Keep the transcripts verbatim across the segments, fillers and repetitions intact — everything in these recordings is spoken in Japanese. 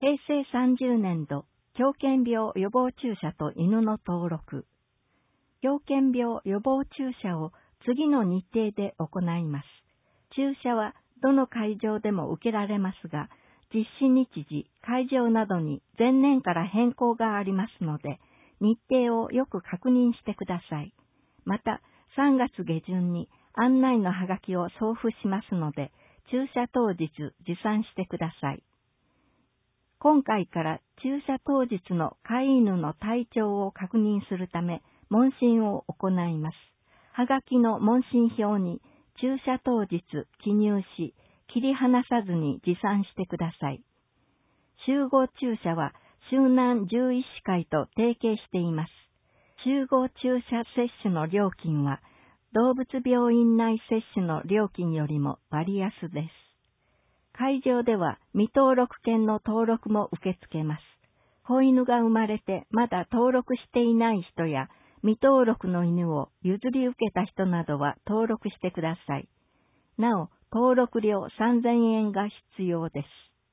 へいせいさんじゅうねんど、狂犬病予防注射と犬の登録。狂犬病予防注射を次の日程で行います。注射はどの会場でも受けられますが、実施日時、会場などに前年から変更がありますので、日程をよく確認してください。また、さんがつげじゅんに案内のハガキを送付しますので、注射当日持参してください。今回から注射当日の飼い犬の体調を確認するため、問診を行います。ハガキの問診票に注射当日記入し、切り離さずに持参してください。集合注射は周南獣医師会と提携しています。集合注射接種の料金は、動物病院内接種の料金よりも割安です。会場では未登録犬の登録も受け付けます。子犬が生まれてまだ登録していない人や未登録の犬を譲り受けた人などは登録してください。なお、登録料さんぜんえんが必要です。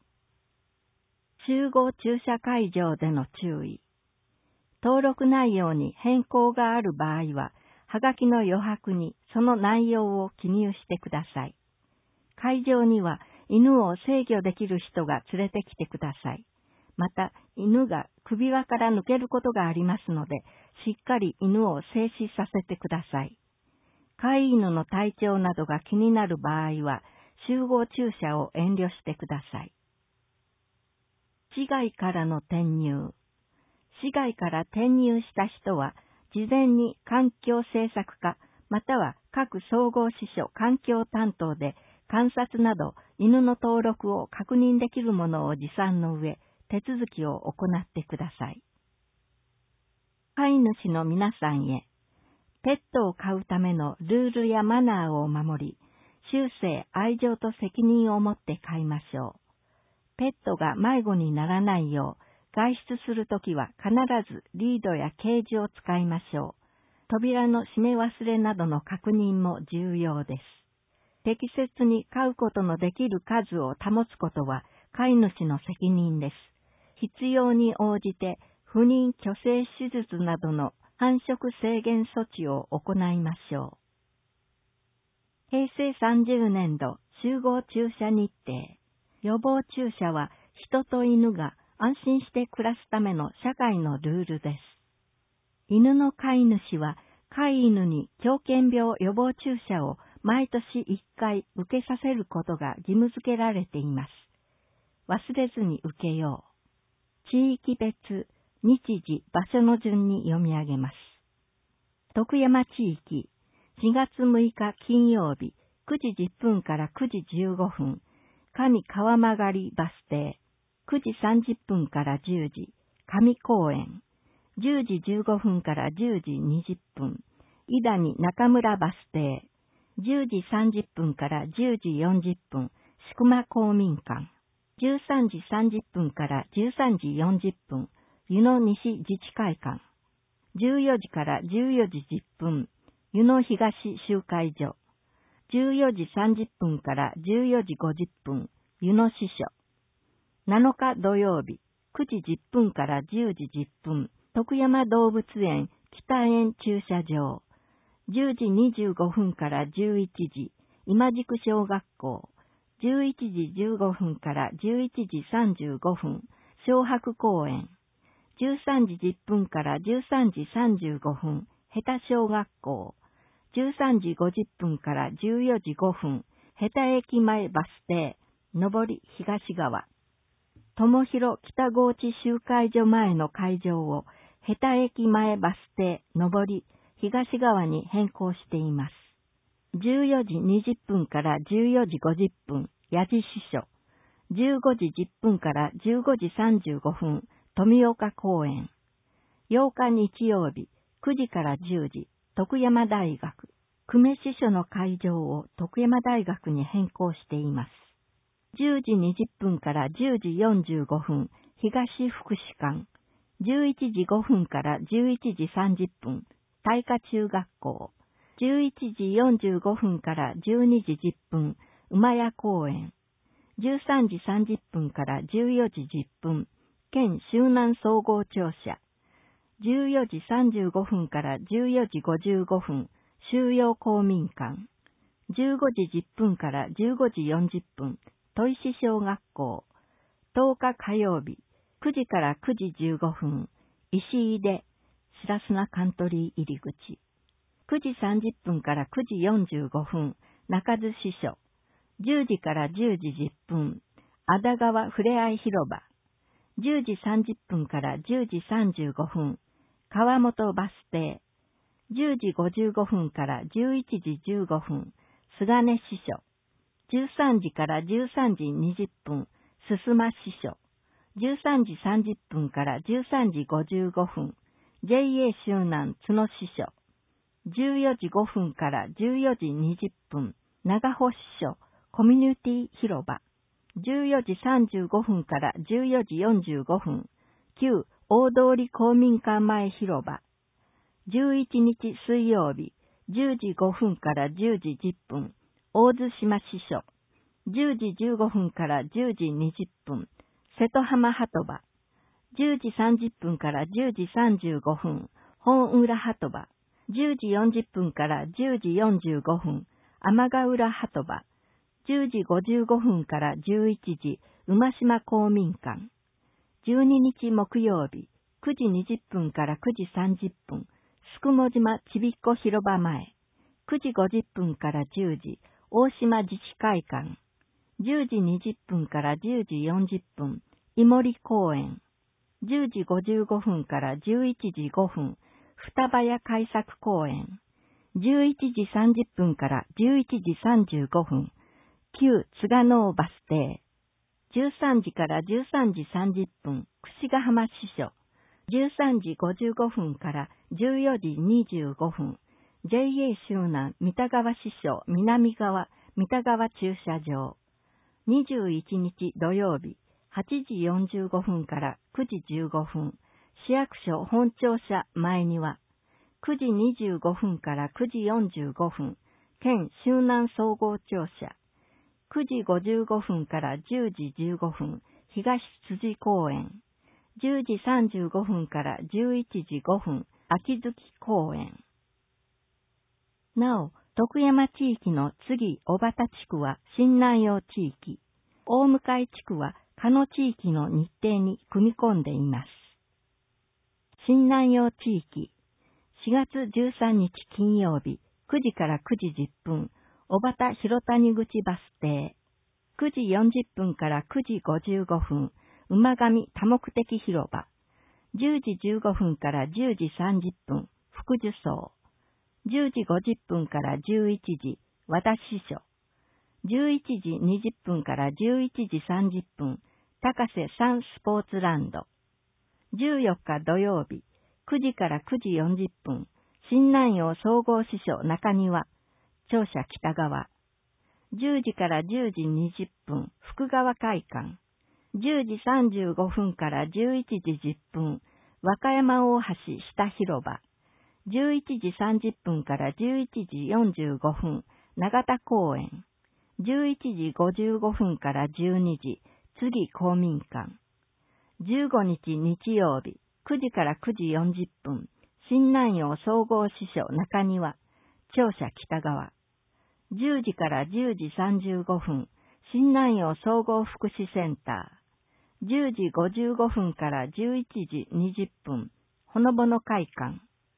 集合注射会場での注意。登録内容に変更がある場合は、はがきの余白にその内容を記入してください。会場には犬を制御できる人が連れてきてください。また、犬が首輪から抜けることがありますので、しっかり犬を静止させてください。飼い犬の体調などが気になる場合は、集合注射を遠慮してください。市外からの転入。市外から転入した人は、事前に環境政策課、または各総合支所環境担当で観察など犬の登録を確認できるものを持参の上、手続きを行ってください。飼い主の皆さんへ、ペットを飼うためのルールやマナーを守り、終生愛情と責任を持って飼いましょう。ペットが迷子にならないよう、外出するときは必ずリードやケージを使いましょう。扉の閉め忘れなどの確認も重要です。適切に飼うことのできる数を保つことは飼い主の責任です。必要に応じて不妊去勢手術などの繁殖制限措置を行いましょう。へいせいさんじゅうねんど集合注射日程。予防注射は人と犬が安心して暮らすための社会のルールです。犬の飼い主は飼い犬に狂犬病予防注射を毎年いっかい受けさせることが義務付けられています。忘れずに受けよう。地域別、日時、場所の順に読み上げます。徳山地域、しがつむいか金曜日、くじじゅっぷんからくじじゅうごふん、上川曲バス停、くじさんじゅっぷんからじゅうじ、上公園、じゅうじじゅうごふんからじゅうじにじゅっぷん、伊谷中村バス停、じゅうじさんじゅっぷんからじゅうじよんじゅっぷん、宿間公民館、じゅうさんじさんじゅっぷんからじゅうさんじよんじゅっぷん、湯野西自治会館、じゅうよじからじゅうよじじゅっぷん、湯野東集会所、じゅうよじさんじゅっぷんからじゅうよじごじゅっぷん、湯野支所。なのか土曜日、くじじゅっぷんからじゅうじじゅっぷん、徳山動物園北園駐車場。じゅうじにじゅうごふんからじゅういちじ、今宿小学校。じゅういちじじゅうごふんからじゅういちじさんじゅうごふん、小白公園。じゅうさんじじゅっぷんからじゅうさんじさんじゅうごふん、下田小学校。じゅうさんじごじゅっぷんからじゅうよじごふん、下田駅前バス停、上り東側。友広北河内集会所前の会場を、下田駅前バス停、上り東側に変更しています。じゅうよじにじゅっぷんからじゅうよじごじゅっぷん、矢地支所。じゅうごじじゅっぷんからじゅうごじさんじゅうごふん、富岡公園。ようか日曜日、くじからじゅうじ、徳山大学。久米支所の会場を徳山大学に変更しています。じゅうじにじゅっぷんからじゅうじよんじゅうごふん、東福祉館。じゅういちじごふんからじゅういちじさんじゅっぷん、大華中学校。じゅういちじよんじゅうごふんからじゅうにじじゅっぷん、馬屋公園。 じゅうさんじさんじゅっぷんからじゅうよじじゅっぷん、県周南総合庁舎。じゅうよじさんじゅうごふんからじゅうよじごじゅうごふん、収容公民館。じゅうごじじゅっぷんからじゅうごじよんじゅっぷん、砥石小学校。とおか火曜日、くじからくじじゅうごふん、石井で、白砂カントリー入り口。くじさんじゅっぷんからくじよんじゅうごふん、中津支所。じゅうじからじゅうじじゅっぷん、安田川ふれあい広場。じゅうじさんじゅっぷんからじゅうじさんじゅうごふん、川本バス停。じゅうじごじゅうごふんからじゅういちじじゅうごふん、菅根支所。じゅうさんじからじゅうさんじにじゅっぷん、進間支所。じゅうさんじさんじゅっぷんからじゅうさんじごじゅうごふん、ジェイエー 周南津野支所。じゅうよじごふんからじゅうよじにじゅっぷん、長保支所、コミュニティ広場。じゅうよじさんじゅうごふんからじゅうよじよんじゅうごふん、旧大通公民館前広場。じゅういちにち水曜日、じゅうじごふんからじゅうじじゅっぷん、大津島支所。じゅうじじゅうごふんからじゅうじにじゅっぷん、瀬戸浜鳩場。じゅうじさんじゅっぷんからじゅうじさんじゅうごふん、本浦鳩場。じゅうじよんじゅっぷんからじゅうじよんじゅうごふん、天ヶ浦鳩場。じゅうじごじゅうごふんからじゅういちじ、馬島公民館。じゅうににち木曜日、くじにじゅっぷんからくじさんじゅっぷん、すくも島ちびっこ広場前。くじごじゅっぷんからじゅうじ、大島自治会館。じゅうじにじゅっぷんからじゅうじよんじゅっぷん、井森公園。じゅうじごじゅうごふんからじゅういちじごふん、双葉屋海作公園。じゅういちじさんじゅっぷんからじゅういちじさんじゅうごふん、旧津賀能バス停。じゅうさんじからじゅうさんじさんじゅっぷん、櫛ヶ浜支所。じゅうさんじごじゅうごふんからじゅうよじにじゅうごふん、ジェイエー 周南三田川支所南側三田川駐車場。にじゅういちにち土曜日、はちじよんじゅうごふんからくじじゅうごふん、市役所本庁舎前庭。くじにじゅうごふんからくじよんじゅうごふん、県周南総合庁舎。くじごじゅうごふんからじゅうじじゅうごふん、東辻公園。じゅうじさんじゅうごふんからじゅういちじごふん、秋月公園。なお、徳山地域の次小畑地区は新南陽地域、大向地区は加野地域の日程に組み込んでいます。新南陽地域、しがつじゅうさんにち金曜日、くじからくじじゅっぷん、小畑広谷口バス停。くじよんじゅっぷんからくじごじゅうごふん、馬上多目的広場。じゅうじじゅうごふんからじゅうじさんじゅっぷん、福寿荘。じゅうじごじゅっぷんからじゅういちじ、和田支所。じゅういちじにじゅっぷんからじゅういちじさんじゅっぷん、高瀬サンスポーツランド。じゅうよっか土曜日、くじからくじよんじゅっぷん、新南陽総合支所中庭、庁舎北側。じゅうじからじゅうじにじゅっぷん、福川会館。じゅうじさんじゅうごふんからじゅういちじじゅっぷん、和歌山大橋下広場。じゅういちじさんじゅっぷんからじゅういちじよんじゅうごふん、長田公園。じゅういちじごじゅうごふんからじゅうにじ、次公民館。じゅうごにち日曜日、くじからくじよんじゅっぷん、新南陽総合支所中庭、庁舎北側。じゅうじからじゅうじさんじゅうごふん、新南陽総合福祉センター。じゅうじごじゅうごふんからじゅういちじにじゅっぷん、ほのぼの会館。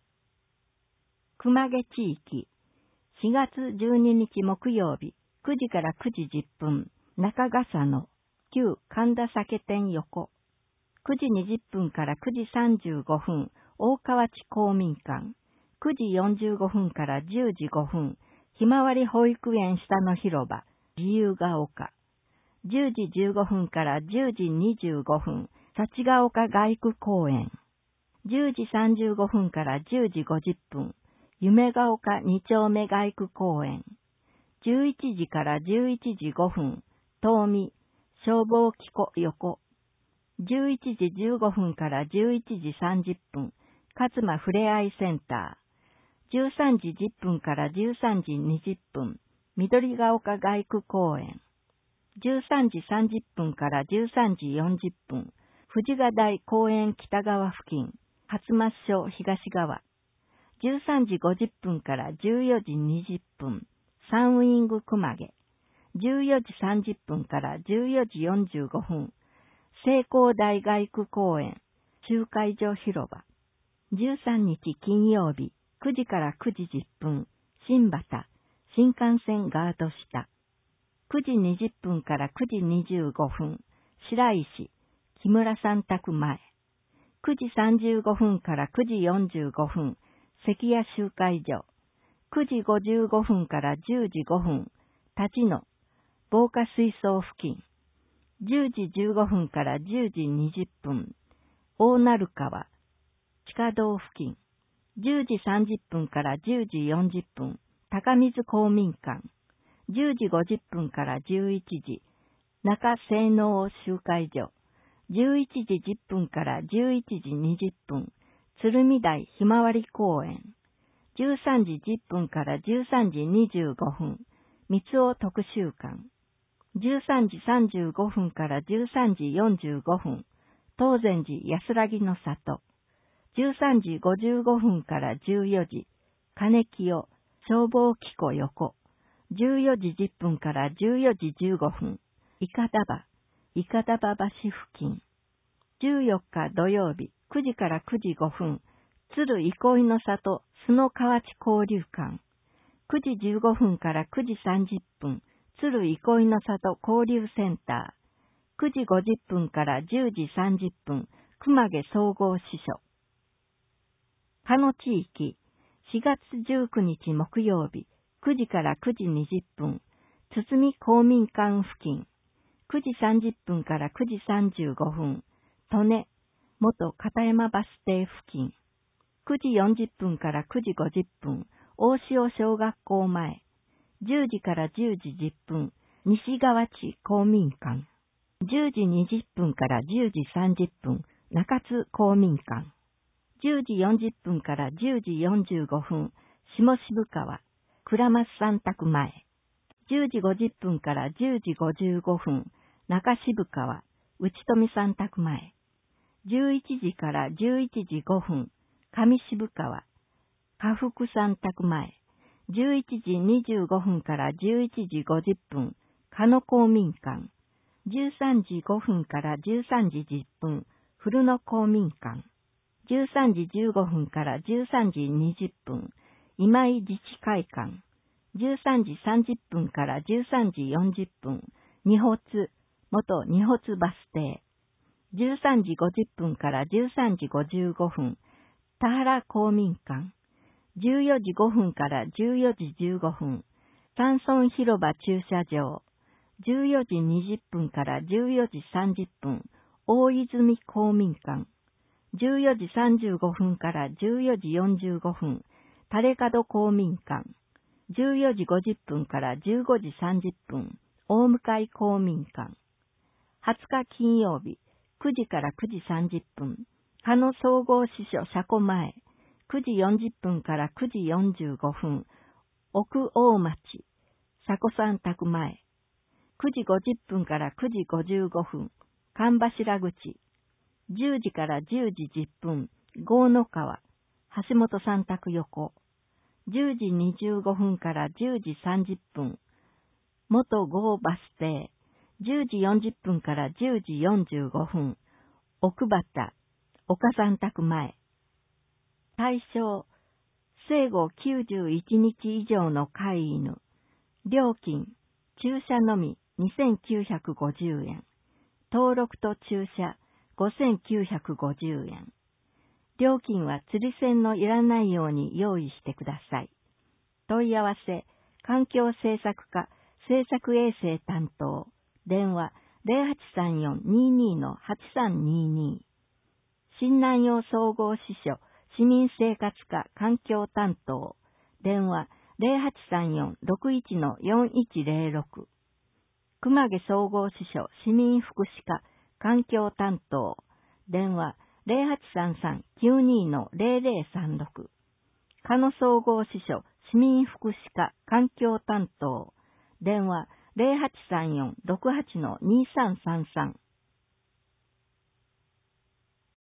熊毛地域、しがつじゅうににち木曜日、くじからくじじゅっぷん、中笠野、旧神田酒店横。くじにじゅっぷんからくじさんじゅうごふん、大川地公民館。くじよんじゅうごふんからじゅうじごふん、ひまわり保育園下の広場、自由が丘。じゅうじじゅうごふんからじゅうじにじゅうごふん、幸ヶ丘街区公園。じゅうじさんじゅうごふんからじゅうじごじゅっぷん、夢ヶ丘に丁目街区公園。じゅういちじからじゅういちじごふん、東美、消防機構横。じゅういちじじゅうごふんからじゅういちじさんじゅっぷん、勝間ふれあいセンター。じゅうさんじじゅっぷんからじゅうさんじにじゅっぷん、緑ヶ丘街区公園。 じゅうさんじさんじゅっぷんからじゅうさんじよんじゅっぷん、富士ヶ台公園北側付近、初松署東側。じゅうさんじごじゅっぷんからじゅうよじにじゅっぷん、サンウィング熊毛。じゅうよじさんじゅっぷんからじゅうよじよんじゅうごふん、聖光台街区公園、集会所広場。じゅうさんにち金曜日、くじからくじじゅっぷん、新畑、新幹線ガード下。くじにじゅっぷんからくじにじゅうごふん、白石、木村さん宅前。くじさんじゅうごふんからくじよんじゅうごふん、関谷集会所。くじごじゅうごふんからじゅうじごふん、立野、防火水槽付近。じゅうじじゅうごふんからじゅうじにじゅっぷん、大鳴川、地下道付近。じゅうじさんじゅっぷんからじゅうじよんじゅっぷん、高水公民館。じゅうじごじゅっぷんからじゅういちじ、中西能集会所。じゅういちじじゅっぷんからじゅういちじにじゅっぷん、鶴見台ひまわり公園。じゅうさんじじゅっぷんからじゅうさんじにじゅうごふん、三尾特集館。じゅうさんじさんじゅうごふんからじゅうさんじよんじゅうごふん、東禅寺安らぎの里。じゅうさんじごじゅうごふんからじゅうよじ、金清、消防機構横。じゅうよじじゅっぷんからじゅうよじじゅうごふん、伊方場、伊方場橋付近。じゅうよっか土曜日、くじからくじごふん、鶴憩いの里、須野河内交流館。くじじゅうごふんからくじさんじゅっぷん、鶴憩いの里交流センター。くじごじゅっぷんからじゅうじさんじゅっぷん、熊毛総合支所。他の地域、しがつじゅうくにち木曜日、くじからくじにじゅっぷん、堤公民館付近。くじさんじゅっぷんからくじさんじゅうごふん、利根、元片山バス停付近。くじよんじゅっぷんからくじごじゅっぷん、大塩小学校前。じゅうじからじゅうじじゅっぷん、西川地公民館。じゅうじにじゅっぷんからじゅうじさんじゅっぷん、中津公民館。じゅうじよんじゅっぷんからじゅうじよんじゅうごふん、下渋川、倉松さん宅前。じゅうじごじゅっぷんからじゅうじごじゅうごふん、中渋川、内富さん宅前。じゅういちじからじゅういちじごふん、上渋川、家福さん宅前。じゅういちじにじゅうごふんからじゅういちじごじゅっぷん、加野公民館。じゅうさんじごふんからじゅうさんじじゅっぷん、古野公民館。じゅうさんじじゅうごふんからじゅうさんじにじゅっぷん、今井自治会館。じゅうさんじさんじゅっぷんからじゅうさんじよんじゅっぷん、二保津、元二保津バス停。じゅうさんじごじゅっぷんからじゅうさんじごじゅうごふん、田原公民館。じゅうよじごふんからじゅうよじじゅうごふん、山村広場駐車場。じゅうよじにじゅっぷんからじゅうよじさんじゅっぷん、大泉公民館。じゅうよじさんじゅうごふんからじゅうよじよんじゅうごふん、垂門公民館。じゅうよじごじゅっぷんからじゅうごじさんじゅっぷん、大向公民館。はつか金曜日、くじからくじさんじゅっぷん、加野総合支所車庫前。くじよんじゅっぷんからくじよんじゅうごふん、奥大町、車庫さん宅前。くじごじゅっぷんからくじごじゅうごふん、神柱口。じゅうじからじゅうじじゅっぷん、郷野川、橋本さん宅横。じゅうじにじゅうごふんからじゅうじさんじゅっぷん、元郷バス停。じゅうじよんじゅっぷんからじゅうじよんじゅうごふん、奥畑、岡さん宅前。対象、生後きゅうじゅういちにち以上の飼い犬。料金、駐車のみにせんきゅうひゃくごじゅうえん。登録と駐車ごせんきゅうひゃくごじゅうえん。料金は釣り銭のいらないように用意してください。問い合わせ、環境政策課、政策衛生担当。電話 ゼロはちさんよん にーにー はちさんにーにー。新南陽総合支所、市民生活課環境担当。電話 ゼロはちさんよん ろくいち よんいちゼロろく。熊毛総合支所、市民福祉課環境担当。電話 ゼロはちさんさん きゅうにー ゼロゼロさんろく。加野総合支所、市民福祉課環境担当。電話ゼロはちさんよん ろくはち にさんさんさん